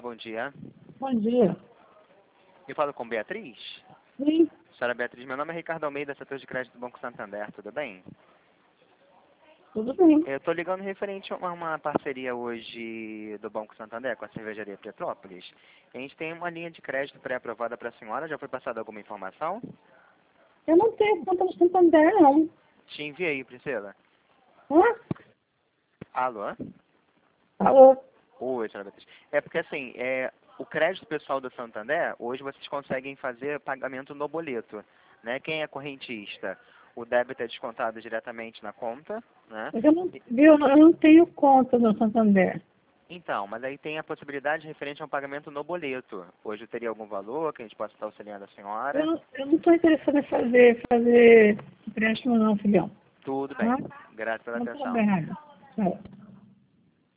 bom dia. Bom dia. Eu falo com Beatriz? Sim, Senhora Beatriz, meu nome é Ricardo Almeida, setor de crédito do Banco Santander, tudo bem? tudo bem. Eu estou ligando referente a uma parceria hoje do Banco Santander com a cervejaria Petrópolis. A gente tem uma linha de crédito pré-aprovada para a senhora, já foi passada alguma informação? Eu não tenho conta no Santander, não. Te enviei, Priscila. Hã? Alô? Alô? Oi, senhora Beatriz. É porque assim, o crédito pessoal do Santander, hoje vocês conseguem fazer pagamento no boleto, né? Quem é correntista, o débito é descontado diretamente na conta, né? Mas eu não tenho conta no Santander. Então, mas aí tem a possibilidade referente a um pagamento no boleto. Hoje teria algum valor que a gente possa estar auxiliando a senhora? Eu não estou interessada em fazer empréstimo não, filhão. Tudo bem. Tá? Graças pela Não está atenção. bem. Tchau.